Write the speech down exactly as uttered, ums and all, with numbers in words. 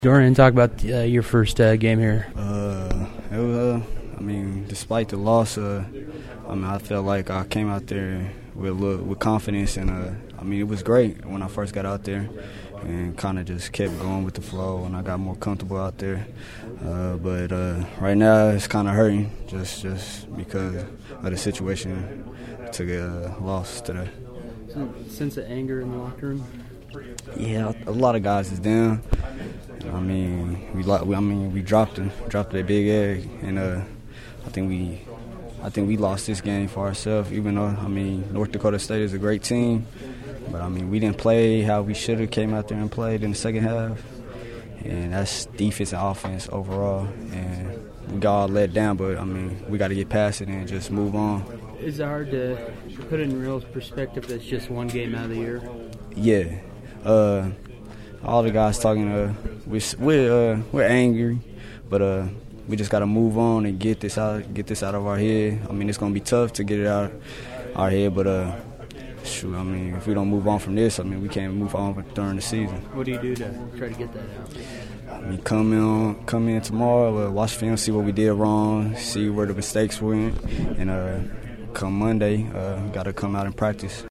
Dorian, talk about uh, your first uh, game here. Uh, it was, uh, I mean, despite the loss, uh, I mean, I felt like I came out there with a little, with confidence, and uh, I mean, it was great when I first got out there, and kind of just kept going with the flow, and I got more comfortable out there. Uh, but uh, right now, it's kind of hurting, just just because of the situation to get uh, lost today. Sense of anger in the locker room? Yeah, a lot of guys is down. I mean, we, I mean, we dropped them, dropped a big egg, and uh, I think we, I think we lost this game for ourselves. Even though, I mean, North Dakota State is a great team, but I mean, we didn't play how we should have came out there and played in the second half, and that's defense and offense overall. And we got all let down, but I mean, we got to get past it and just move on. Is it hard to put it in real perspective? That's just one game out of the year. Yeah. Uh, all the guys talking, uh, we're we're, uh, we're angry, but uh, we just gotta move on and get this out, get this out of our head. I mean, it's gonna be tough to get it out of our head, but uh, shoot, I mean, if we don't move on from this, I mean, we can't move on during the season. What do you do to try to get that out? I mean, come in, come in tomorrow, uh, watch film, see what we did wrong, see where the mistakes went, and uh, come Monday, uh, gotta come out and practice.